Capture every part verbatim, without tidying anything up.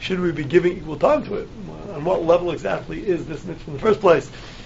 should we be giving equal time to it? On what level exactly is this mitzvah in the first place?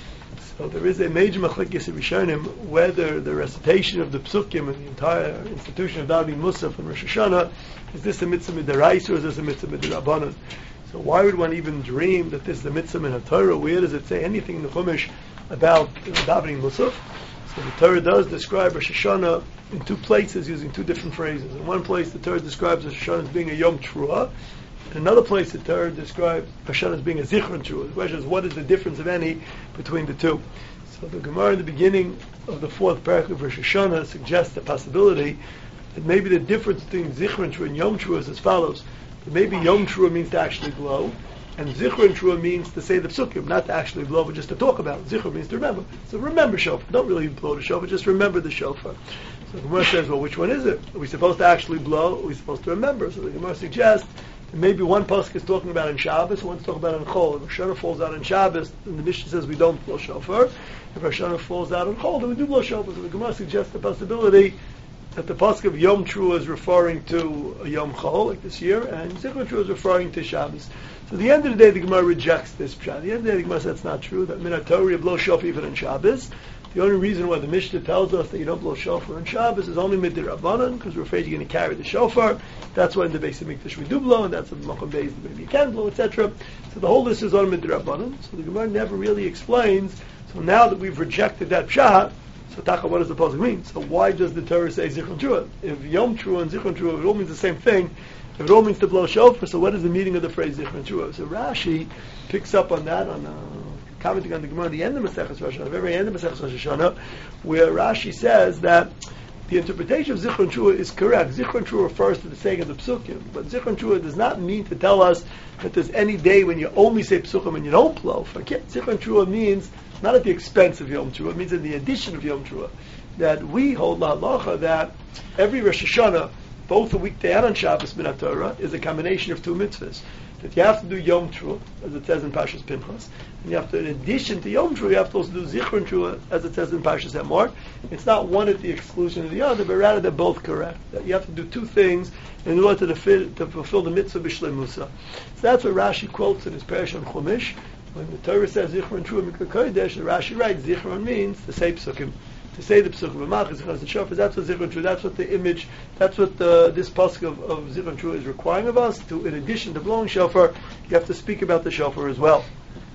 So there is a major machlekes rishonim whether the recitation of the psukim and the entire institution of davening musaf and Rosh Hashanah, is this a mitzvah midaraisa or is this a mitzvah midarabanan? So why would one even dream that this is a mitzvah in a Torah? Where does it say anything in the Chumash about davening musaf? So the Torah does describe Rosh Hashanah in two places using two different phrases. In one place the Torah describes Rosh Hashanah as being a Yom Truah. In another place the Torah describes Rosh Hashanah as being a Zichron Truah. The question is, what is the difference, if any, between the two? So the Gemara in the beginning of the fourth parak of Rosh Hashanah suggests the possibility that maybe the difference between Zichron Truah and Yom Truah is as follows. That maybe Yom Truah means to actually blow, and Zichron Truah means to say the psukim, not to actually blow, but just to talk about it. Zichron means to remember. So remember shofar. Don't really blow the shofar, just remember the shofar. So the Gemara says, well, which one is it? Are we supposed to actually blow, or are we supposed to remember? So the Gemara suggests that maybe one pasuk is talking about in Shabbos, one's talking about in Chol. If Rosh Hashanah falls out in Shabbos, then the Mishnah says we don't blow shofar. If Rosh Hashanah falls out in Chol, then we do blow shofar. So the Gemara suggests the possibility that the pasuk of Yom Truah is referring to a Yom Chol, like this year, and Zichron Truah is referring to Shabbos. So at the end of the day, the Gemara rejects this pshat. At the end of the day, the Gemara says that's not true, that Minat Torah you blow shofar even on Shabbos. The only reason why the Mishnah tells us that you don't blow shofar on Shabbos is only midir-rabbanan, because we're afraid you're going to carry the shofar. That's why in the Beis HaMikdash we do blow, and that's in the Makom Beis maybe you can blow, et cetera. So the whole list is on midir-rabbanan. So the Gemara never really explains. So now that we've rejected that pshat, so Taka, what does the pasuk mean? So why does the Torah say Zichron Truah? If Yom Truah and Zichron Truah, it all means the same thing. If it all means to blow shofar, so what is the meaning of the phrase Zichron Truah? So Rashi picks up on that, on uh, commenting on the Gemara at the end of Maseches Rosh Hashanah, the very end of Maseches Rosh Hashanah, where Rashi says that the interpretation of Zichron Truah is correct. Zichron Truah refers to the saying of the psukim, but Zichron Truah does not mean to tell us that there's any day when you only say psukim and you don't blow. Forget. Zichron Truah means not at the expense of Yom Truah, it means in the addition of Yom Truah. That we hold la halacha that every Rosh Hashanah, both the weekday and on Shabbos Minat Torah, is a combination of two mitzvahs. That you have to do Yom Truah, as it says in Parshas Pinchas, and you have to, in addition to Yom Truah, you have to also do Zichron Truah, as it says in Parshas Emor. It's not one at the exclusion of the other, but rather they're both correct. That you have to do two things in order to, fulfill, to fulfill the mitzvah b'shleimusa. So that's what Rashi quotes in his Parish on Chumash. When the Torah says Zichron Truah Mikra Kodesh, the Rashi writes Zichron means to say psukim. To say the psukim of Malchus, the shofar, that's what Zichron Truah, that's what the image, that's what the, this pasuk of, of Zichron Truah is requiring of us. To, in addition to blowing shofar, you have to speak about the shofar as well.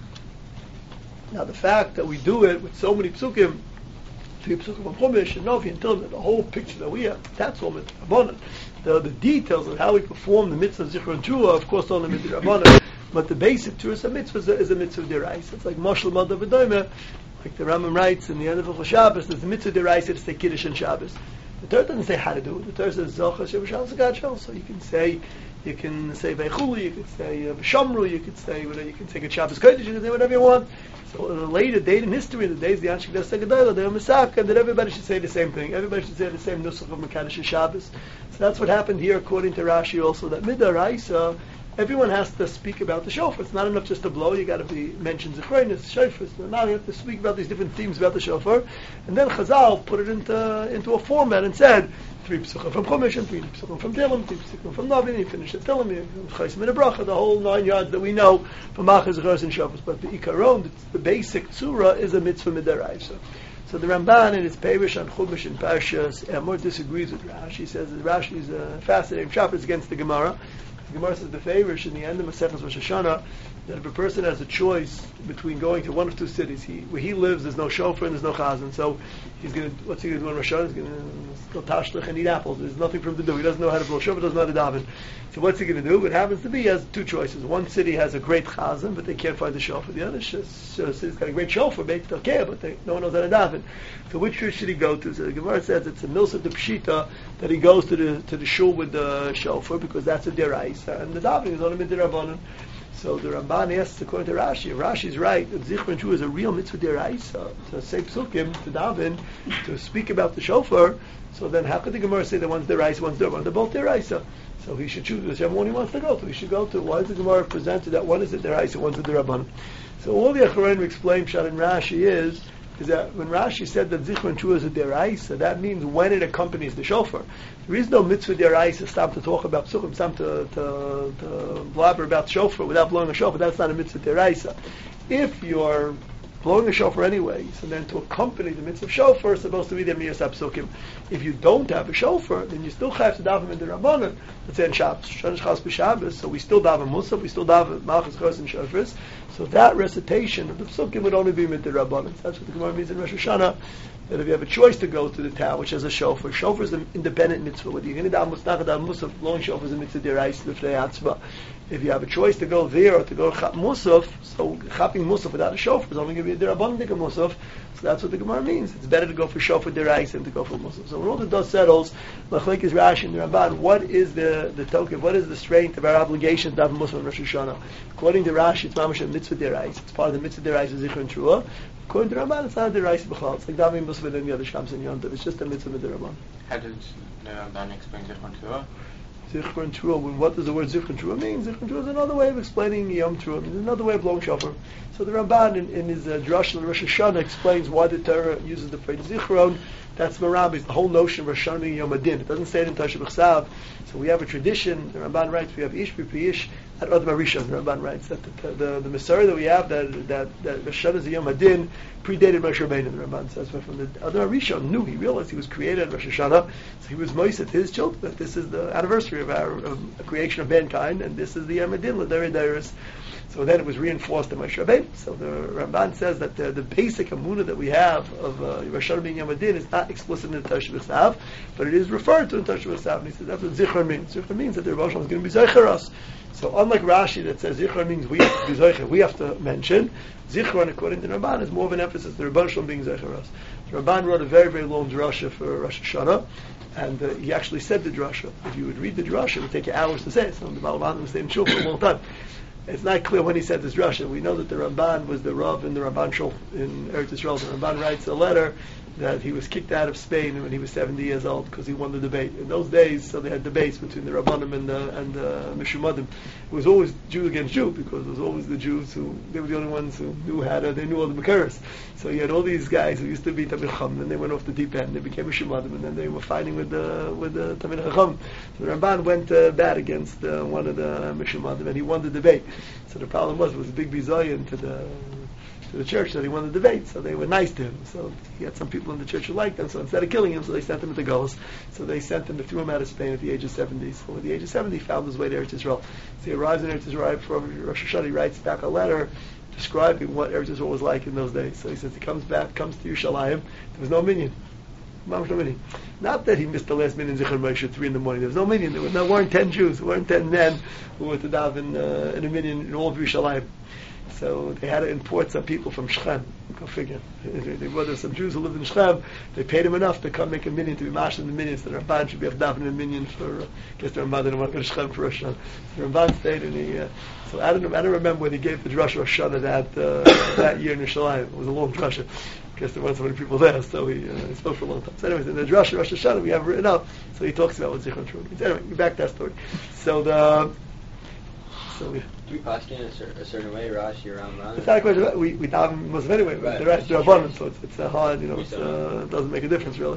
Now the fact that we do it with so many psukim, three psukim of Chumash, and Novi, until the whole picture that we have, that's all mitzvah. The, the details of how we perform the mitzvah of Zichron Truah, of course, only mitzvah. But the basic Truah mitzvah is a, is a mitzvah deraisa. It's like Moshel Madav V'Doimeh, like the Rambam writes in the end of Hilchos Shabbos. There's a mitzvah deraisa to say Kiddush on Shabbos. The Torah doesn't say how to do it. The Torah says Zocha Shevashal Zagat Shal. So you can say, you can say Veichulu, you can say uh, V'Shamru, you can say whatever, you can say Good Shabbos Kodesh, you can say whatever you want. So at a later date in history, the days the Anshik Das Segadolah, they were Misaka, and that everybody should say the same thing. Everybody should say the same Nusach of Mekadosh Shabbos. So that's what happened here, according to Rashi, also that Midaraisa. Everyone has to speak about the shofar. It's not enough just to blow. You got to be mentioned zichronis, shofar. Now you have to speak about these different themes about the shofar, and then Chazal put it into into a format and said three psukim from Chumash, and three psukim from Tehillim, three psukim from Navi. You finish the Tehillim, Chaysim and Bracha, the whole nine yards that we know from Machas, Zichros, and Shofars. But the Ikaron, the basic tzura, is a mitzvah midaraisa. So the Ramban in his Peirush on Chumash and Parshas Emor disagrees with Rashi. He says that Rashi is a fascinating chapter against the Gemara. The Gemara says the Peirush in the end of Maseches Rosh Hashanah that if a person has a choice between going to one of two cities, he, where he lives, there's no shofar and there's no chazan, so he's going to, what's he going to do on Rosh Hashanah? He's going to go tashlich and eat apples. There's nothing for him to do. He doesn't know how to blow shofar, doesn't know how to daven. So what's he going to do? What happens to be, he has two choices. One city has a great chazan, but they can't find the shofar. The other city's got a great shofar, Beit Telkeh, but they, no one knows how to daven. So which church should he go to? So the Gemara says it's a milsa de pshita that he goes to the to the shul with the shofar because that's a deraisa, and the davening is only midrabanan. So the Ramban asks, according to Rashi, if Rashi's right, that Zichron Truah is a real mitzvah deraisa, to say psukim, to daven, to speak about the shofar, so then how could the Gemara say that one's deraisa, one's deraisa? They're both deraisa. So he should choose whichever one he wants to go to. He should go to. Why is the Gemara presented that one is a deraisa, one's a derabanan? So all the Acharonim explain Pshat in Rashi is is that when Rashi said that Zichron Trua is a deraisa, that means when it accompanies the shofar. There is no mitzvah deraisa stop to talk about psukim, stop to, to, to blabber about shofar without blowing a shofar. That's not a mitzvah deraisa. If you're blowing a shofar anyway, so then to accompany the mitzvah of shofar is supposed to be the miyas psukim. If you don't have a shofar, then you still have to daven in the Rabbanan. Let's say in Shabbos, Shana Chas b'Shabbos, so we still daven Musaf, we still daven Malchus Chos and Shofars. So that recitation of the psukim would only be with the Rabbanan. That's what the Gemara means in Rosh Hashanah. That if you have a choice to go to the town which has a shofar, shofar is an independent mitzvah. Whether you're going to daven Musaf, daven Musaf, blowing shofar is a mitzvah deraisa l'fnei atzma. If you have a choice to go there or to go chap Musaf, so chapping Musaf without a shofar is only going to be a derabbanan Musaf. So that's what the Gemara means. It's better to go for shofar deraisa than to go for Musaf. So when all the dust settles, Machlek is Rashi and the Ramban. What is the the token? What is the strength of our obligation to daven Musaf on Rosh Hashanah? According to Rashi, it's mamash a mitzvah deraisa. It's part of the mitzvah deraisa Zichron Trua. According to Ramban, it's not a deraisa b'chlal. It's like davening Musaf and any other shams and yontav. It's just a mitzvah derabbanan. How did the Ramban explain Zichron Trua? Zichron Trua. What does the word Zichron Trua mean? Zichron Trua is another way of explaining Yom Trua. It's another way of blowing shofar. So the Ramban in, in his uh, Drush on Rosh Hashanah explains why the Torah uses the phrase Zichron. That's Marabi's, the whole notion of Rosh Hashanah being Yom Adin. It doesn't say it in Tasha B'Chsav. So we have a tradition, the Ramban writes, we have Ish B'Pi Ish, at Odom HaRishon, the Ramban writes, that the, the, the Masorah that we have, that, that, that Rosh Hashanah is a Yom Adin, predated Moshe Rabbeinu, the Ramban says. But from the Odom HaRishon knew, he realized he was created at Rosh Hashanah, so he was moist to his children, that this is the anniversary of our of the creation of mankind, and this is the Yom Adin, L'Derei Deiros. So then it was reinforced in Moshe Rabbeinu. So the Ramban says that the, the basic amunah that we have of uh, Rosh Hashanah being Yom Adin is not explicit in the Tasha B'Chsav, but it is referred to in Tasha B'Chsav. And he says that's what Zichron means. Zichron means that the Rebbe Shalom is going to be Zeicher us. So unlike Rashi that says Zichron means we have to be Zeicher, we have to mention, Zichron according to the Ramban is more of an emphasis the Rebbe Shalom being Zeicher us. The Ramban wrote a very, very long drasha for Rosh Hashanah, and uh, he actually said the drasha. If you would read the drasha, it would take you hours to say it. So the Baal was staying in shul for a long time. It's not clear when he said this drasha. We know that the Ramban was the Rav in the Ramban Shul in Eretz Yisrael. The Ramban writes a letter that he was kicked out of Spain when he was seventy years old because he won the debate. In those days, so they had debates between the Rabbanim and the and the Mishumadim. It was always Jew against Jew because it was always the Jews who they were the only ones who knew how to. They knew all the Makaras. So you had all these guys who used to be Tamil Chacham, then they went off the deep end. They became Mishumadim, and then they were fighting with the with the Tamil Chacham. So the Ramban went uh, bad against uh, one of the Mishumadim, and he won the debate. So the problem was it was a big bizayon to the to the church that he won the debate. So they were nice to him. So he had some people in the church who liked him. So instead of killing him, so they sent him to Golos. So they sent him, they threw him out of Spain at the age of seventy. So at the age of seventy, he found his way to Eretz Yisrael. So he arrives in Eretz Yisrael before Rosh Hashanah. He writes back a letter describing what Eretz Yisrael was like in those days. So he says he comes back, comes to Yerushalayim. There was no minyan. No minyan. Not that he missed the last minyan in Zichron Moshe at three in the morning. There was no minyan. There, was, there weren't ten Jews. There weren't ten men who were to daven uh, in a minyan in all of Yerushalayim. So they had to import some people from Shechem. Go figure. There were some Jews who lived in Shechem. They paid him enough to come make a minyan, to be mash in the minyan. So the Ramban should be able to daven in a minyan for, uh, I guess the Ramban didn't want to go to Shechem for Rosh Hashanah. So the Ramban stayed and he, uh, so I don't, I don't remember when he gave the Drush Rosh Hashanah that, uh, that year in Yerushalayim. It was a long Drush. I guess there weren't so many people there, so he, uh, he spoke for a long time. So anyways, in the Drush Rosh Hashanah we have written up, so he talks about what Zichron Trua means. Anyway, back to that story. So the, so we, Do we posture in a, cer- a certain way, Rashi, Ramban? it's not a question. We we daven Muslim anyway. Right. The rest are abundant, so it's it's uh, hard. You know, it's, uh, it doesn't make a difference really.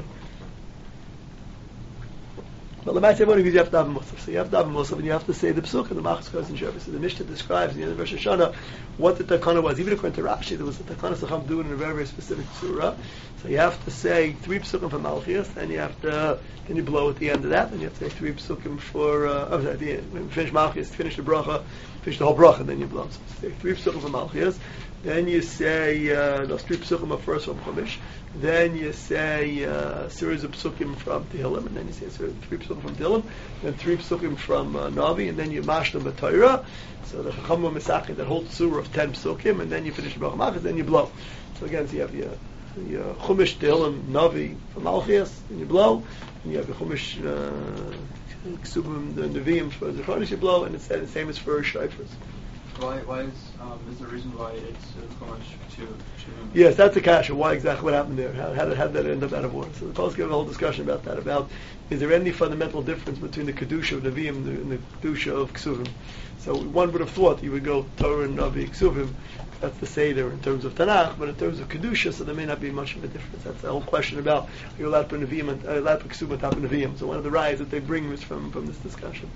But the Lamaisa Moni you have to daven Musaf. So you have to daven Musaf, and you have to say the Psuk and the Machas Chos and Shabbos. So the Mishnah describes in the end of Rosh Hashanah what the Takana was. Even according to Rashi, there was a Takana Sacham doing in a very very specific surah. So you have to say three Psukim for Malchias, and you have to then you blow at the end of that, and you have to say three Psukim for. Uh, oh, sorry, at the end, when you finish Malchias, finish the bracha, finish the whole bracha, and then you blow. So you say three Psukim for Malchias. Then you say uh, those three Psukim are first from Chumash. Then you say a uh, series of Psukim from Tehillim, and then you say series, three Psukim from Tehillim, then three Psukim from uh, Navi, and then you mash them with Torah. So the Chacham Misachim, that whole surah of ten Psukim, and then you finish the Bracha Malchus, then you blow. So again, so you have your, your Chumash, Tehillim, Navi for Malchias, and you blow, and you have your Chumash, uh, Ksubim, the Nevi'im for Zechariah, you blow, and it's the same as for Shofars. Why? Why is um, is the reason why it's uh, Chumash to to? Yes, that's a kasha. Why exactly? What happened there? How, how, did, how did that end up out of order? So the Posuk have a whole discussion about that. About is there any fundamental difference between the kedusha of Nevi'im and the, and the kedusha of Ksuvim? So one would have thought you would go Torah and Navi Ksuvim. That's the Seder in terms of Tanakh, but in terms of kedusha, so there may not be much of a difference. That's the whole question about are you allowed to put Nevi'im and uh, allowed to put Ksuvim on top of Nevi'im. So one of the riots that they bring is from from this discussion.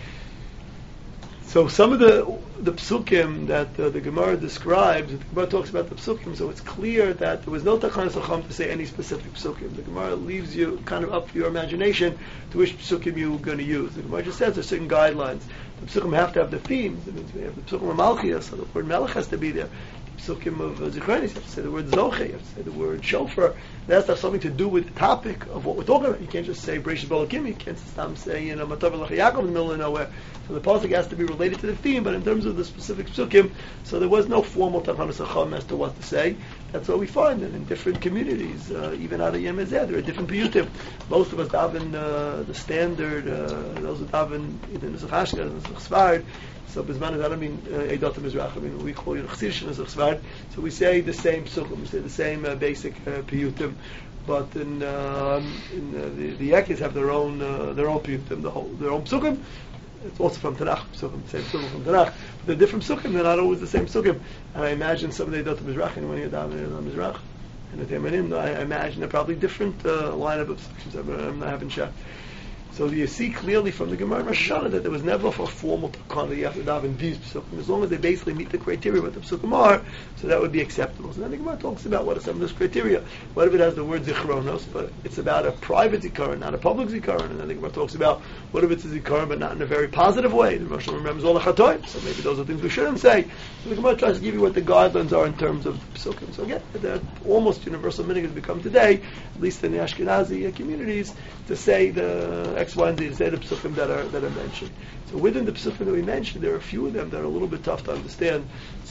So some of the the psukim that uh, the Gemara describes, the Gemara talks about the psukim, so it's clear that there was no takanas chacham to say any specific psukim. The Gemara leaves you kind of up to your imagination to which psukim you're going to use. The Gemara just says there's certain guidelines. The psukim have to have the themes. It means we have the psukim of Malchia, so the word Melech has to be there. The psukim of uh, Zichronis, you have to say the word Zoche, you have to say the word Shofar. That has to have something to do with the topic of what we're talking about. You can't just say Bereshit Balakim. You can't just say, you know, Matav Elach Yaakov in the middle of nowhere. So the pasuk has to be related to the theme, but in terms of the specific psukim, so there was no formal Takanas Chacham as to what to say. That's what we find, and in different communities, uh, even out of Yem Ezeh, there are different piyutim. Most of us daven uh, the standard, uh, those who daven either Nusach Ashkenaz, Nusach Sfard. So Bizman is, I don't mean Eidat Mizrach, I mean we call it Chassidus Nusach Sfard. So we say the same psukim, we say the same uh, basic uh, piyutim. But in, um, in uh, the, the Yekis have their own uh, their own piyutim, the whole, their own psukim. It's also from Tanakh, psukim, the same psukim from Tanakh. But they're different psukim, they're not always the same psukim. And I imagine some of the Eidat Mizrach, anyone here daven Eidat Mizrach? And the Temanim, I imagine they're probably different uh, lineup of psukim. I'm not having checked. So you see clearly from the Gemara in Rosh Hashanah that there was never a formal takana that you have to daven these psukim. As long as they basically meet the criteria what the psukim are, so that would be acceptable. So then the Gemara talks about what are some of those criteria. What if it has the word zichronos, but it's about a private zikaron, not a public zikaron? And then the Gemara talks about what if it's a zikaron, but not in a very positive way. The Rosh Hashanah remembers all the chatoim, so maybe those are things we shouldn't say. So the Gemara tries to give you what the guidelines are in terms of psukim. So again, they're almost universal minhag has become today, at least in the Ashkenazi communities, to say the X, Y, and Z, to say the psukim that are that are mentioned. So within the psukim that we mentioned, there are a few of them that are a little bit tough to understand.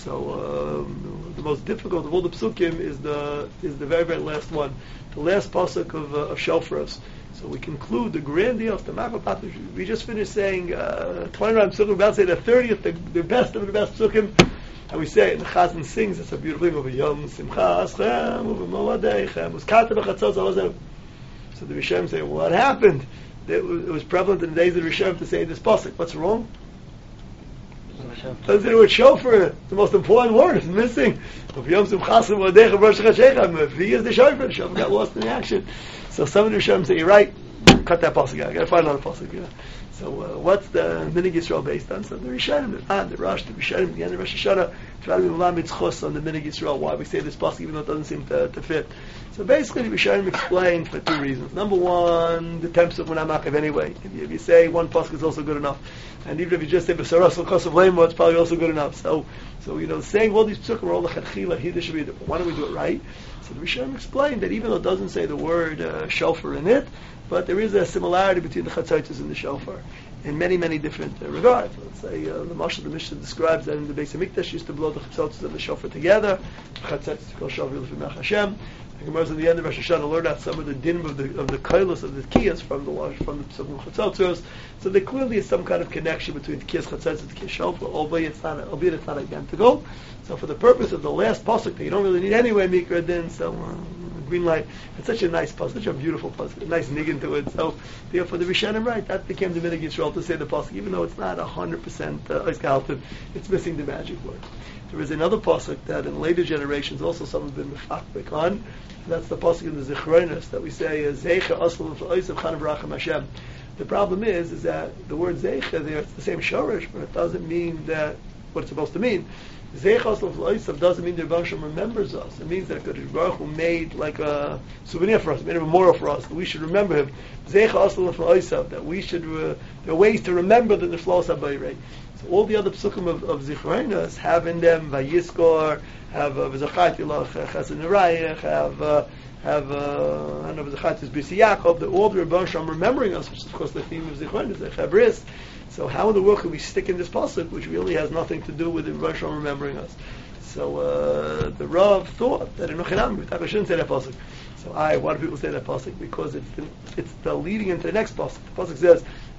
So um, the most difficult of all the psukim is the is the very very last one, the last pasuk of uh, of Shofros. So we conclude the grand deal of the Machapat. We just finished saying uh, twenty-nine psukim, about to say the thirtieth, the, the best of the best psukim. And we say, and the Chazan sings, it's a beautiful thing, over Yom Simcha Aschem, over Moadeichem, Uskata B'chatzos Alazem. So the Rishonim say, well, what happened? It was, it was prevalent in the days of the Rishonim to say this pasuk. What's wrong? Doesn't say the word shofar. The most important word is missing. If Yom Simchas Moadeichem Rosh Chashechem, if he is the shofar, the shofar got lost in the action. So some of the Rishonim say, you're right, cut that pasuk out. I gotta find another pasuk. Yeah. So uh, what's the Minhag Yisrael based on? So the Rishonim, the, ah, the Rosh, the Rishonim, the end of Rosh Hashanah, try to be Mulam Mitzchos on the Minhag Yisrael. Why we say this pasuk, even though it doesn't seem to, to fit. So basically, the Rishonim explain for two reasons. Number one, the temps of Munamachiv anyway. If you, if you say one pasuk is also good enough, and even if you just say B'saras L'chos of Lemo, it's probably also good enough. So, so you know, saying all these psukim are all l'chadchila, here should be. Why don't we do it right? So the Rishonim explained that even though it doesn't say the word uh, shofar in it, but there is a similarity between the chatzaitis and the shofar in many, many different uh, regards. Let's say uh, the Mashal the Mishnah describes that in the Beis Hamikdash used to blow the chatzaitis and the shofar together. Chatzaitis called shofar l'fimach Hashem. The Gemara at the end of Rosh Hashanah learned out some of the din of the of the kailos of the kiyas from the from the psukim chatzaitis. So there clearly is some kind of connection between the kiyas chatzaitis and the kiyas shofar, albeit it's not albeit it's not identical. So for the purpose of the last pasuk that you don't really need anyway, mikra din, so uh, green light. It's such a nice pasuk, such a beautiful pasuk, a nice niggin to it. So therefore, the Rishonim, right, that became the Minhag Yisrael to say the pasuk, even though it's not a hundred percent it's missing the magic word. There is another pasuk that in later generations also some have been mefakbek on. And that's the pasuk in the Zichronos that we say Zeicha Asl V'Oisav Chanav Rachem Hashem. The problem is, is that the word Zeicha there, it's the same shorish, but it doesn't mean that what it's supposed to mean. Zeichas of Loisav doesn't mean the Rebbe Hashem remembers us. It means that Kadosh Baruch Hu made like a souvenir for us, made a memorial for us, that we should remember Him. Zeichas of Loisav, that we should, uh, there are ways to remember the Niflos HaBayrei. So all the other psukim of, of Zichronos have in them Vayiskor, have V'zachat Yilach Chesed Nerayich, have uh, have uh, I don't know V'zachat B'si Yaakov. All the Rebbe Hashem remembering us, which is of course the theme of Zichronos, the Chabris. So how in the world can we stick in this pasuk, which really has nothing to do with the Rebbe Hashem remembering us? So uh, the Rav thought that in Ochinam, I shouldn't say that pasuk. So I, why do people say that pasuk? Because it's the, it's the leading into the next pasuk. The pasuk says,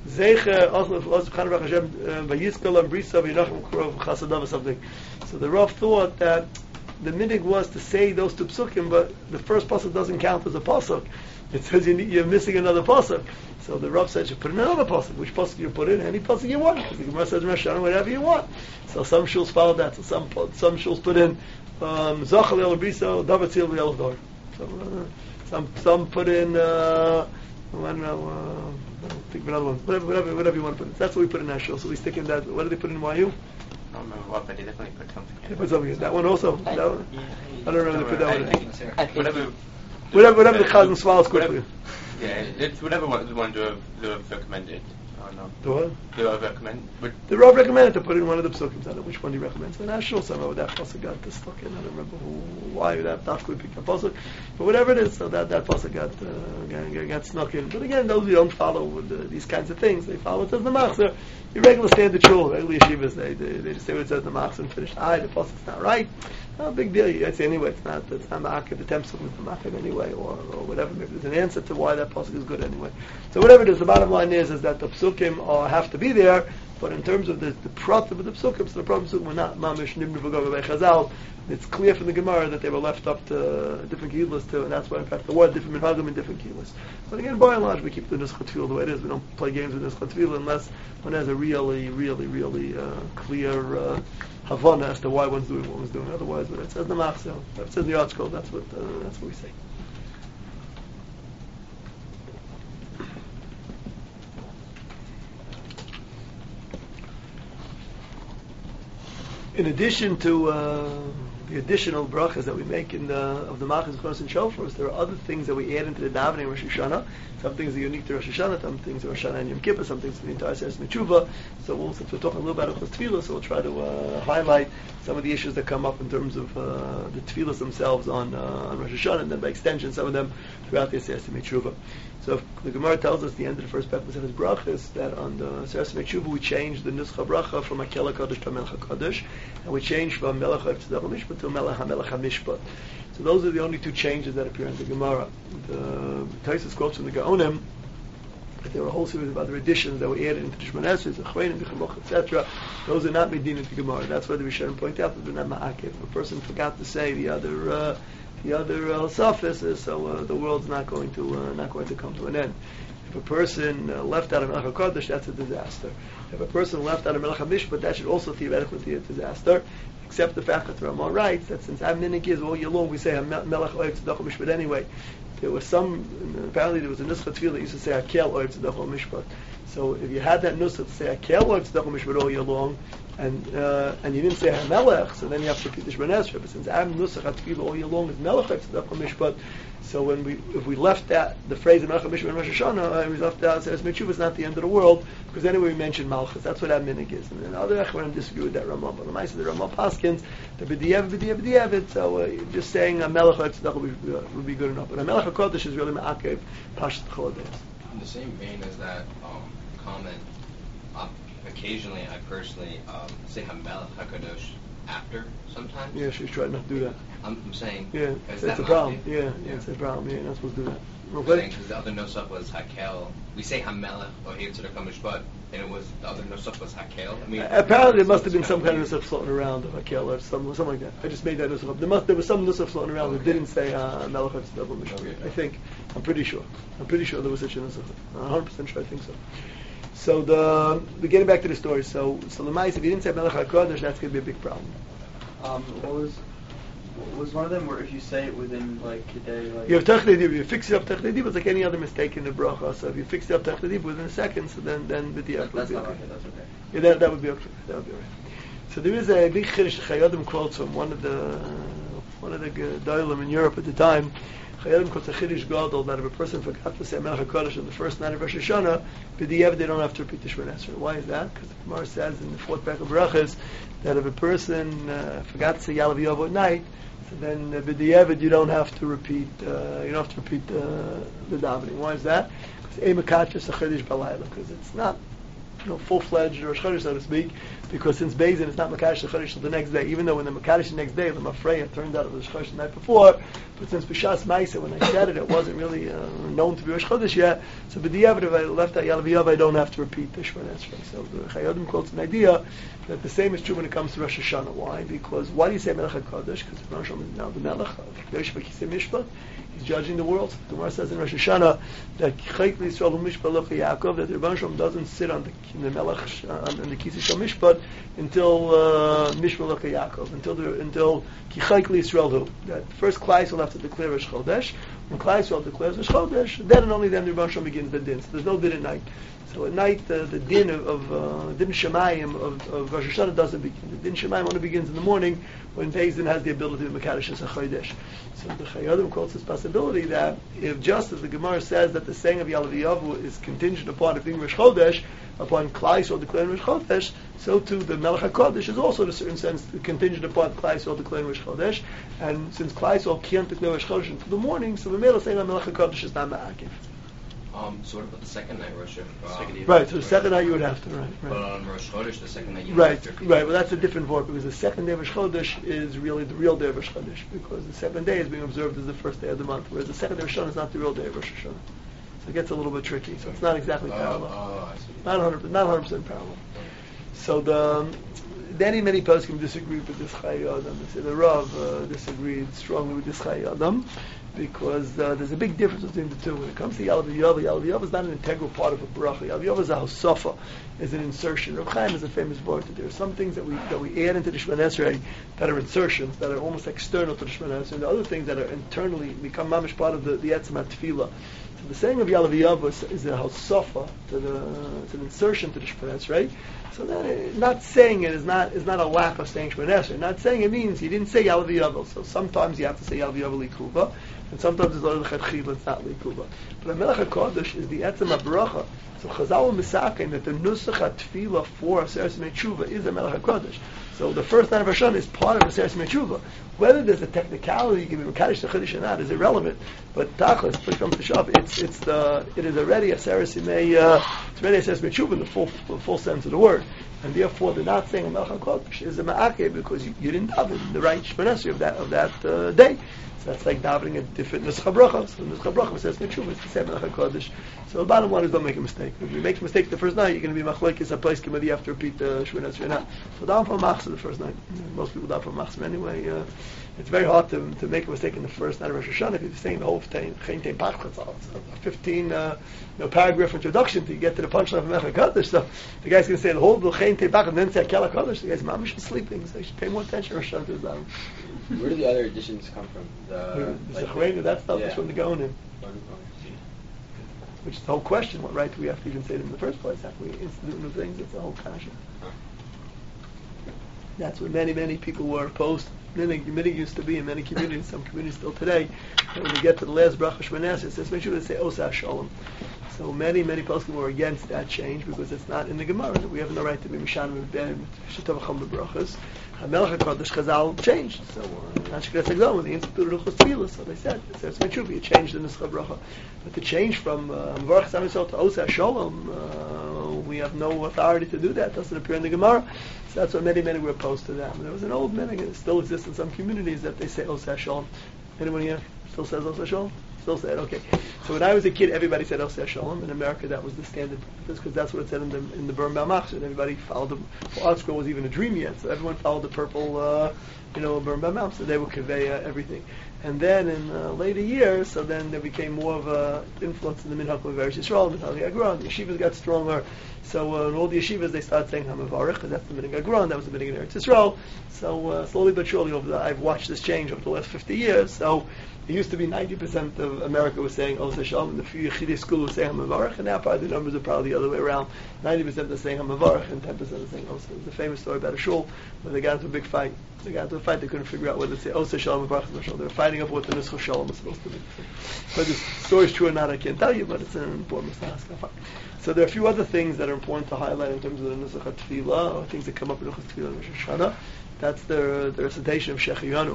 Zeicher also also kind of Hashem Vayizkal and Brisa V'Yinachem Kurov Chasadav or something. So the Rav thought that the minig was to say those two psukim, but the first pasuk doesn't count as a pasuk. It says you need, you're missing another pasuk. So the Rav said you put in another pasuk. Which pasuk you put in? Any pasuk you want. Because the Gemara says Rosh Hashanah, whatever you want. So some shuls follow that. So some some shuls put in Zachal El Brisa Davar Tzil El Dor. So uh, some some put in uh, I don't know. Uh, think of another one. Whatever, whatever, whatever you want to put in. That's what we put in our shul. So we stick in that. What did they put in Y U? I don't remember what, but they definitely put something in. They put something in. That one also. That one? I don't remember. They put that one in. I think whatever. Whatever, whatever the Chazan swallows quickly. Yeah, it's whatever one, the one the the recommended. I don't know. The what? The Rav recommend. But The Rav recommended to put in one of the psukim. I don't know which one he recommends. And I'm sure somehow that pasuk got stuck in. I don't remember who, why that Dafkui picked up pasuk, but whatever it is, so that that pasuk got, uh, got got snuck in. But again, those who don't follow with uh, these kinds of things, they follow what says the Machzor. Your regular standard shul, regular yeshivas, they, they they just say what it says in the Machzor and finish. Aye, the pasuk's not right. No big deal. You say anyway, it's not it's not ma'akev. The temp psukim is ma'akev anyway, or or whatever. Maybe there's an answer to why that pasuk is good anyway. So whatever it is, the bottom line is is that the psukim are, have to be there. But in terms of the the prat of the psukim, so the prat of the psukim were not mamish nimnu v'gov by Chazal. It's clear from the Gemara that they were left up to different kihlas too, and that's why in fact there were different minhagim in different kihlas. But again, by and large, we keep the Nuscha Tefillah the way it is. We don't play games with Nuscha Tefillah unless one has a really, really, really uh, clear uh, havana as to why one's doing what one's doing. Otherwise, when it says the Machzor, if it says the article, that's what uh, that's what we say. In addition to uh, the additional brachas that we make in the, of the Machas, Choros, and Shofars, there are other things that we add into the davening of Rosh Hashanah. Some things are unique to Rosh Hashanah, some things are Rosh Hashanah and Yom Kippur, some things are the entire Seres Mechuvah. So we'll, since we're talking a little about Achos Tefillah, so we'll try to uh, highlight some of the issues that come up in terms of uh, the Tefillahs themselves on, uh, on Rosh Hashanah, and then by extension some of them throughout the Seres Mechuvah. So the Gemara tells us at the end of the first paragraph of Brachas that on the Seres Mechuvah we changed the Nuscha Bracha from Hakel HaKadosh to Melech HaKadosh, and we changed from Melech HaTzedach HaMishpat to Melech HaMelech HaMishpat. So those are the only two changes that appear in the Gemara. The Taisus quotes from the Gaonim that there were a whole series of other additions that were added into the Shemona Esrei, the Chvenim, the Chamoch, et cetera. Those are not medin into the Gemara. That's why the Rishonim point out that they're not ma'akev. If a person forgot to say the other uh, the other uh, sophists, so uh, the world's not going to uh, not going to come to an end. If a person uh, left out of Melech HaKadosh, that's a disaster. If a person left out of Melech HaMishpat, that should also theoretically be a disaster. Except the fact that the Ramah writes that since Aminik is all year long, we say Melech Oyev Tzedach HaMishpat anyway. There was some, apparently there was a Nuscha Tefillah that used to say Hakel Oyev Tzedach HaMishpat. So if you had that Nuscha to say Hakel Oyev Tzedach HaMishpat all year long, and uh, and you didn't say HaMelech, so then you have to repeat the Shemona Esrei. But since Am Nusach HaTefillah all year long is Melech Tzedach HaMishpat, so when we if we left that the phrase of Melech HaMishpat in Rosh Hashanah, and we left out Seres Mechuvah, it's not the end of the world, because anyway we mentioned Malchus. That's what that minig is. And then other Echwanim disagree with that Ramah. But the Maisa, the Ramah Paskins, the B'diyev, B'diyev, B'diyev, so uh, just saying a Melech Tzedach would be, uh, would be good enough. But a Melech HaKadosh is really Ma'akev Pashas Chodesh. In the same vein as that um, comment, uh, occasionally I personally um, say Hamelech HaKadosh after sometimes. Yeah, she's trying not to do that. I'm, I'm saying, Yeah, is it's that a problem. ma'akev? Yeah, yeah, Yeah. it's a problem. Yeah, you're not supposed to do that. I'm Okay. saying because the other nosach was Hakel. We say Hamelech or Yitzhak HaMishpat, and it was the other nosach was Hakel. I mean, Uh, apparently, there it's- must have been it's some kind of weird. nusach floating around of Hakel or some, something like that. I just made that nusach up. There must there was some nusach floating around that Okay. didn't say uh, Melech HaTzedach HaMishpat. Okay. I think. I'm pretty sure. I'm pretty sure there was such a nusach. I'm one hundred percent sure. I think so. So the we're getting back to the story. So so the Ma'is, if you didn't say Melech HaKadosh, that's going to be a big problem. Um, what was what was one of them where if you say it within like a day, like You have Tech If you fix it up Tech It's like any other mistake in the bracha. So if you fix it up Tech within a second, so then then the that, would that's be not okay. okay. That's okay. Yeah, that, that would be okay. That would be all right. So there is a big Chiddush Chayadim quotes from one of the one of the Gedolim in Europe at the time. Chayadim quotes a Chiddush Gadol that if a person forgot to say Melech HaKadosh on the first night of Rosh Hashanah, b'di'ev they don't have to repeat the Shemona Esrei. Why is that? Because the Gemara says in the fourth parak of Brachas that if a person uh, forgot to say Yalav Yov at night, so then uh, b'di'ev you don't have to repeat uh, you don't have to repeat uh, the davening. Why is that? Because Eimakacha is a Chiddush Balayla, because it's not you know, full-fledged Rosh Chodesh, so to speak. because since Beis Din is not Makadosh the Chodesh till the next day, even though when the Makadosh the next day, the Mafreya turned out it was Chodesh the night before, but since B'Shas Maisa, when I said it, it wasn't really uh, known to be Rosh Chodesh yet, so B'diavad, if I left out Yalav I don't have to repeat the Shemona Esrei. So the Chayodim quotes an idea that the same is true when it comes to Rosh Hashanah. Why? Because why do you say Melech HaKadosh? Because the Rosh Hashanah is now the Melech of Yosh V'Kisei Mishpat. He's judging the world. The Gemara says in Rosh Hashanah that Chayk L'Yisrael Mishpat Loch Yaakov, that the Rebbeinu Shalom doesn't sit on the, the Melech uh, on the Kisei Shel Mishpat until uh, Mishpat Loch Yaakov, until the, until Ki Chayk L'Yisrael Hu. That first Klai will have to declare Rosh Chodesh. When Klai Yisrael declares Rosh Chodesh, then and only then the Rebbeinu Shalom begins the din. So there's no din at night. So at night, uh, the din of, of uh, din Shemayim of, of Rosh Hashanah doesn't begin. The din Shemayim only begins in the morning when Beis Din has the ability to Mekadosh as a Chodesh. So the Chayodim quotes this possibility that if just as the Gemara says that the saying of Yalav Yavu is contingent upon it being Rosh Chodesh, upon Klai Yisrael declaring Rosh Chodesh, so too the Melech HaKodesh is also in a certain sense contingent upon Klai Yisrael declaring Rosh Chodesh. And since Klai Yisrael can't declare Rosh Chodesh until the morning, so the Mela saying that Melech HaKodesh is not Ma'akiv. Um, sort of, but the second night Rosh Hashanah. Right, so the second night you would have to, right. right. But on Rosh Chodesh, the second night you Right, have to. right. Well, that's a different word because the second day of Rosh Chodesh is really the real day of Rosh Chodesh because the second day is being observed as the first day of the month, whereas the second day of Rosh Hashanah is not the real day of Rosh Hashanah. So it gets a little bit tricky. So it's not exactly Oh, parallel. oh, I see. Not one hundred percent, not one hundred percent parallel. So the many many poskim disagree with this Chai Adam. They say the Rav uh, disagreed strongly with this Chai Adam because uh, there's a big difference between the two. When it comes to Yalav Yav, Yalav Yav is not an integral part of a bracha. Yalav Yav is a hosafa, is an insertion. Rav Chaim is a famous word. There are some things that we that we add into the Shemona Esrei that are insertions that are almost external to the Shemona Esrei, and the other things that are internally become mamish part of the the Etzem HaTefillah. So the saying of Yalav Yav is, is a hosafa, to the it's an insertion to the Shemona Esrei. So that, not saying it is not is not a lack of saying Shemona Esrei. Not saying it means you didn't say Yalav Yav. So sometimes you have to say Yalav Yav Likuva, and sometimes it's not Lechatchila, it's not Likuva. But a Melech HaKodesh is the Etzem HaBaracha. So Chazal and Misakin that the Nusach HaTefillah for Aseres Metshuva is a Melech HaKodesh. So the first night of Rosh Hashanah is part of Aseres Metshuva. Whether there's a technicality you can be Mekadosh the Chodesh or not is irrelevant. But Tachlis, push comes to shove, it's it's the it is already Aseres Yimei uh, it's already Aseres Metshuva in the full the full sense of the word. And therefore, they're not saying a Melech HaKodesh is a Ma'akeh because you, you didn't daven the right Shemona Esrei of that of that uh, day. So that's like davening a different Nusach Bracha. So Nusach Bracha says Metshuva is the same Melech HaKodesh. So the bottom line is don't make a mistake. If you make a mistake the first night, you're going to be machlokes a place whether you have to repeat the Shemona Esrei or not. So daven for Machzor the first night. Most people daven for Machzor anyway. Uh, it's very hard to to make a mistake in the first night of Rosh Hashanah if you're saying the whole Chen Tein Pachas. It's a fifteen uh, you know, paragraph introduction to get to the punchline of Melech HaKodesh. So the guy's going to say the whole Chen Tein Pachas and then say Kel HaKodesh. The guy's mamish is sleeping, so you should pay more attention to Rosh Hashanah to his daven. Where do the other additions come from? The, The like Zechrenu, that stuff yeah. is from the Gaonim. Which is the whole question, what right do we have to even say them in the first place? How can we institute new things? It's a whole kasha. That's what many, many people were opposed. Many, many used to be in many communities, some communities still today. And when we get to the last bracha Shemona Esrei, it says, make sure to say Osa Shalom. So many, many poskim were against that change because it's not in the Gemara. We have no right to be Mishanim and Ben, Shetavacham the brachas. HaMelech HaKodesh Chazal changed. So, uh, when they instituted Ruchos Tefillah, so they said, it says Metshuva, you changed the Nusach Bracha. But to change from Mevarach Sam Yisrael to Osa Shalom, uh, we have no authority to do that. It doesn't appear in the Gemara. So that's what many, many were opposed to that. And there was an old minhag, it still exists in some communities, that they say Osa Shalom. Anyone here still says Osa Shalom? Still say it, okay. So when I was a kid, everybody said Osa Shalom. In America, that was the standard practice because that's what it said in the in the Birnbaum Machzor. And everybody followed the. Well, Art Scroll was even a dream yet, so everyone followed the purple, uh, you know, Birnbaum Machzor. So they would convey uh, everything. And then in uh, later years, so then there became more of a influence in the Minhag of Eretz Yisrael, the Minhag Agron. The yeshivas got stronger. So uh, in all the yeshivas, they started saying Hamavarich, because that's the Minhag Agron. That was the Minhag in Eretz Yisrael. So uh, slowly but surely, over the, I've watched this change over the last fifty years. So it used to be ninety percent of America was saying Osa Shalom, and the few Yechidei school was saying Hamavarich, and now probably the numbers are probably the other way around. ninety percent are saying Hamavarich, and ten percent are saying Osa. There's a famous story about a shul where they got into a big fight. They got into a fight, they couldn't figure out whether to say Osa Shalom or Baruch Shalom. They were fighting over what the Nusach Shalom was supposed to be. Whether this story is true or not, I can't tell you, but it's an important Mistah. So there are a few other things that are important to highlight in terms of the Nusach HaTefillah, or things that come up in Nusach HaTefillah and Rosh Hashanah. That's the, the recitation of Shechiyanu.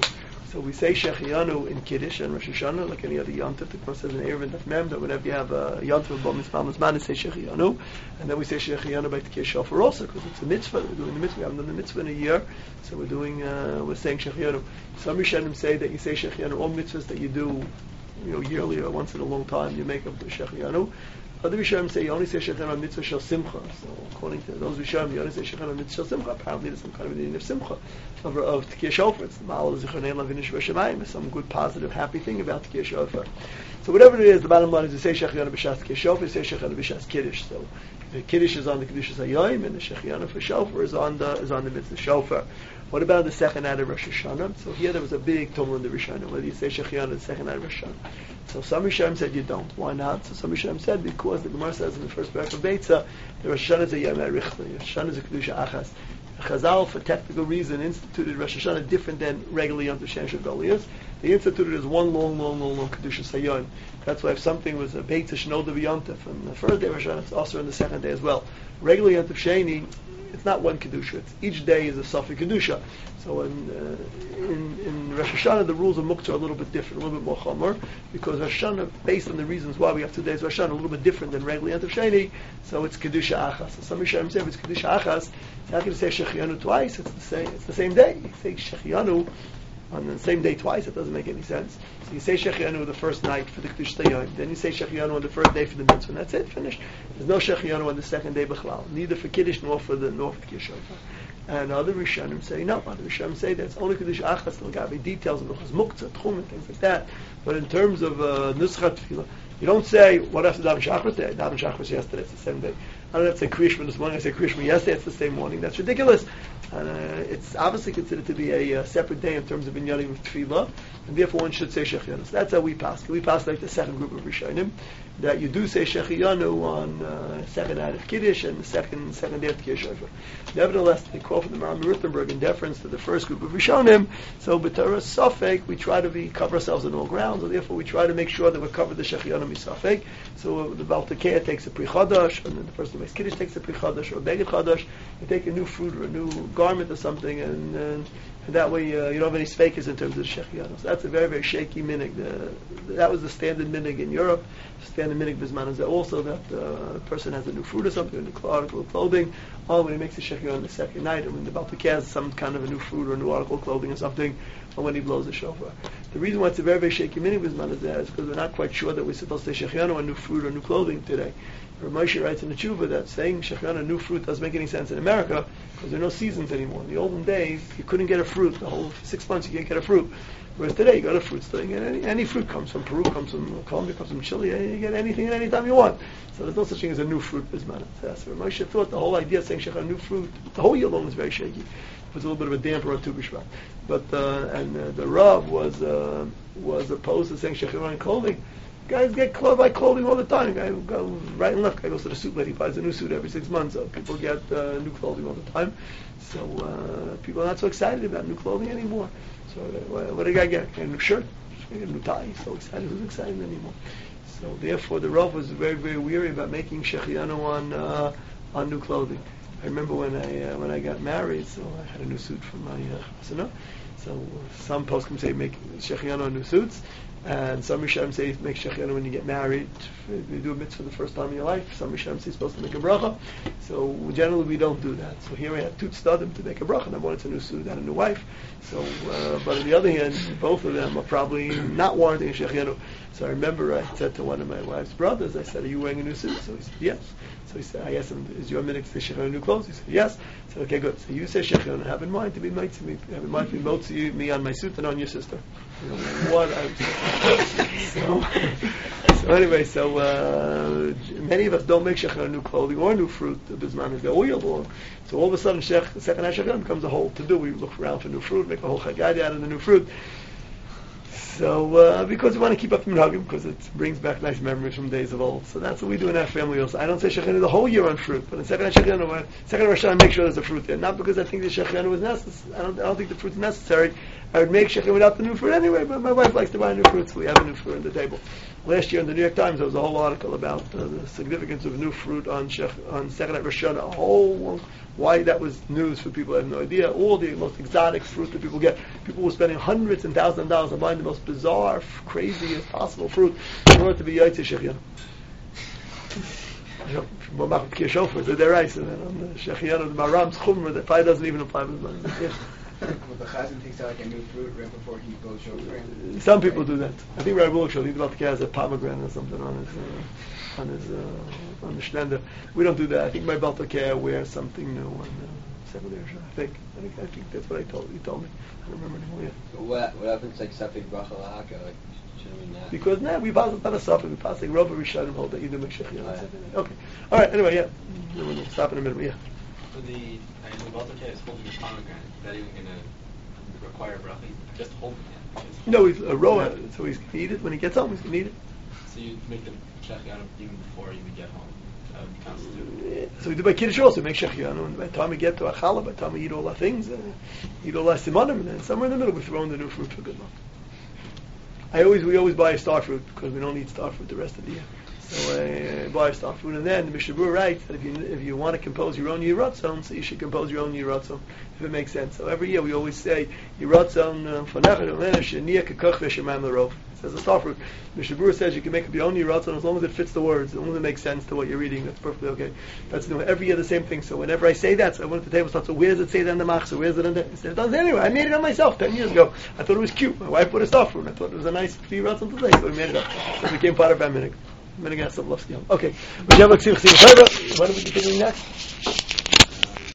So we say Shechianu in Kiddush and Rosh Hashanah, like any other Yom Tov. The Gemara says in Erev and Daf Mem that whenever you have a Yom Tov, Bo Mitzvah, Mazman, say Shechianu, and then we say Shechianu by Tekiyah Shofar also, because it's a mitzvah. We're doing the mitzvah. We haven't done the mitzvah in a year, so we're doing, uh, we're saying Shechianu. Some Rishonim say that you say Shechianu all mitzvahs that you do, you know, yearly or once in a long time, you make up the Shechianu. Other Rishonim say you only say Shechianu on mitzvah shel simcha. So according to those Rishonim, you only say Shechianu on mitzvah shel simcha. Apparently there's some kind of meaning of simcha, of, of Tekiyah Shofar. It's the Ma'al Zichronei Lavinish V'Shamayim. There's some good, positive, happy thing about Tekiyah Shofar. So whatever it is, the bottom line is you say Shechianu b'shas Tekiyah Shofar, you say Shechianu b'shas Kiddush. So the Kiddush is on the Kedushas Hayom, and the Shechianu for Shofar is on the is on the mitzvah Shofar. What about the second night of Rosh Hashanah? So here there was a big tumult in the Rishonim, whether you say Shechianu the second night of Rosh Hashanah. So some Rishonim said you don't. Why not? So some Rishonim said because the Gemara says in the first parak of Beitzah, the Rosh Hashanah is a Yom HaRichta. Rosh Hashanah is a Kedusha Achas. Chazal, for technical reason, instituted Rosh Hashanah different than regular Yom Tov Shemesh Goliath. They instituted as one long, long, long, long Kedusha Sayon. That's why if something was a Beitzah Shnoda Yom Tov on the first day of Rosh Hashanah, it's also on the second day as well. Regular Yom Tov Sheni, it's not one Kedusha. It's, each day is a Safi Kedusha. So in, uh, in, in Rosh Hashanah, the rules of Muktzah are a little bit different, a little bit more Chomer, because Rosh Hashanah, based on the reasons why we have two days of Rosh Hashanah, a little bit different than regular Yom Tov Sheni, so it's Kedusha Achas. So some Rishonim say if it's Kedusha Achas, it's not going to say Shechianu twice, it's the same, it's the same day. You say Shechianu on the same day twice, it doesn't make any sense. So you say Shechianu the first night for the Kedusha Yom, then you say Shechianu on the first day for the mitzvah, and that's it, finished. There's no Shechianu on the second day B'chlal, neither for Kiddush nor for the nor for Tekiyah Shofar. And other Rishonim say no. Other Rishonim say that's only Kedusha Achas, the Lagavi details of the Muktzah, Tchum, and things like that. But in terms of uh, Nuschat Tefillah, you don't say what after Daven Shachar day. Daven Shachar was yesterday; it's the same day. I don't have to say Kriyishma this morning. I say Kriyishma yesterday; it's the same morning. That's ridiculous. And uh, it's obviously considered to be a uh, separate day in terms of Inyanim of Tefillah, and therefore one should say Shechianu. So that's how we pass. We pass like the second group of Rishonim, that you do say Shechianu on uh, second night of Kiddush and the second second day of Tekiyah Shofar. Nevertheless, they call from the Maram Rittenberg in deference to the first group of Rishonim. So b'Torah Safek, we try to be cover ourselves on all grounds, and therefore we try to make sure that we cover the Shechianu misafek. So uh, the Baal Tekeah takes a Pri Chadash, and then the person who makes Kiddush takes a Pri Chadash or a Beged Chadash. You take a new fruit or a new garment or something, and, and, and that way uh, you don't have any fakers in terms of the Shechianu. So that's a very, very shaky minig. The, that was the standard minig in Europe. Standard minig Bisman is also that uh, a person has a new fruit or something, a new article of clothing, or when he makes the Shechianu on the second night, or when the Baal Tekeah has some kind of a new fruit or a new article of clothing or something, or when he blows the shofar. The reason why it's a very, very shaky minig Bisman is that is because we're not quite sure that we're supposed to say Shechianu on new fruit or new clothing today. Moshe writes in the Tshuva that saying Shechianu new fruit doesn't make any sense in America because there are no seasons anymore. In the olden days, you couldn't get a fruit. The whole six months you can't get a fruit. Whereas today, you got a fruit store. You get any, any fruit comes from Peru, comes from Colombia, comes from Chile. You get anything at any time you want. So there's no such thing as a new fruit bisman. So Moshe thought the whole idea of saying Shechianu new fruit, the whole year long was very shaky. It was a little bit of a damper on Tu B'Shvat. But uh, and uh, the Rav was uh, was opposed to saying Shechianu clothing. Guys get clothes by clothing all the time. Guy goes right and left. Guy goes to the suit lady, buys a new suit every six months. So people get uh, new clothing all the time. So uh, people are not so excited about new clothing anymore. So uh, what did a guy get? A new shirt, a new tie. He's so excited. Who's excited anymore? So therefore, the Rav was very, very weary about making Shechianu on uh, on new clothing. I remember when I uh, when I got married, so I had a new suit for my uh, chasana. So uh, some poskim say make Shechianu on new suits. And some Rishonim say make Shechianu when you get married. You do a mitzvah for the first time in your life. Some Rishonim say you're supposed to make a bracha. So generally we don't do that. So here I have two tzaddim to make a bracha. Number one, it's a new suit and a new wife. So, uh, but on the other hand, both of them are probably not warranting a Shechianu. So I remember I said to one of my wife's brothers, I said, "Are you wearing a new suit?" So he said, "Yes." So he said, I asked him, "Is your minhag to say Shechianu new clothes?" He said, "Yes." I said, "Okay, good. So you say Shechianu, have in mind to be made to me, have in mind to be both to you, me on my suit and on your sister." You know, what I'm saying. So, so anyway, so uh, many of us don't make Shechianu new clothing or new fruit. The bisman is all year long. So all of a sudden, Shech, the second night Shechianu becomes a whole to do. We look around for new fruit, make a whole chagad out of the new fruit. So, uh, because we want to keep up the minhagim, because it brings back nice memories from days of old. So that's what we do in our family also. I don't say Shechianu the whole year on fruit, but in second Shechianu, second Rosh Hashanah, I make sure there's a fruit there. Not because I think the Shechianu is necessary. I don't, I don't think the fruit's necessary. I would make Shechianu without the new fruit anyway, but my wife likes to buy new fruit, so we have a new fruit on the table. Last year in the New York Times, there was a whole article about uh, the significance of new fruit on Shech, on second Rosh Hashanah. A whole long, Why that was news for people, I have no idea. All the most exotic fruit that people get. People were spending hundreds and thousands of dollars on buying the most bizarre, f- craziest possible fruit in order to be Yaitze Shechianu. You know, from Machmat Kiyashofar, they're their rice, and then on the Shechianu, the Maram's Chumrah, that probably doesn't even apply with money. Well, the chazan takes out like a new fruit right before he goes shofar. Some people do that. I think Rabbi Wilkshire, he's about to has a pomegranate or something on his uh, on his uh, on the shtender. We don't do that. I think my Baltakea wears something new on uh, seven years. I think. I think. I think that's what I told. He told me. I don't remember anymore yet. So what what happens like Safik Bracha Lahaka? Like shouldn't we not? Because now we pass not a suffer. We pass like Rabbi Rishonim hold that you do make shechiyah. Okay. All right. Anyway, yeah. We'll stop in a minute. Yeah. So the I mean, the Baltakea is holding the pomegranate. Is that even going to require bracha? Just holding it. Just No, he's a roa, so he's gonna eat it when he gets home. He's gonna eat it. So you make the shechianu even before you even get home. That would constitute. Yeah. So we do by Kiddush also make shechianu, and by the time we get to Achala, by the time we eat all our things, uh, eat all our simonim, and then somewhere in the middle we throw in the new fruit for good luck. I always we always buy a star fruit because we don't eat star fruit the rest of the year. So I uh, buy a star fruit, and then the Mishnah Berurah writes that if you if you want to compose your own Yiratzon, so you should compose your own Yiratzon, if it makes sense. So every year we always say Yiratzon for Nechad Sheniya Kekach V'Shemam L'Rov. It says a star fruit. Mishnah Berurah says you can make up your own Yiratzon as long as it fits the words, as long as it makes sense to what you're reading. That's perfectly okay. That's new. Every year the same thing. So whenever I say that, so I went to the table and thought, so where does it say that in the Machzor? Where is it in there? He said, it does anyway. I made it up myself ten years ago. I thought it was cute. My wife put a star fruit. I thought it was a nice Yiratzon today, so we made it up. So it became part of our minhag. I'm going to get some love. Okay. Why don't we continue next?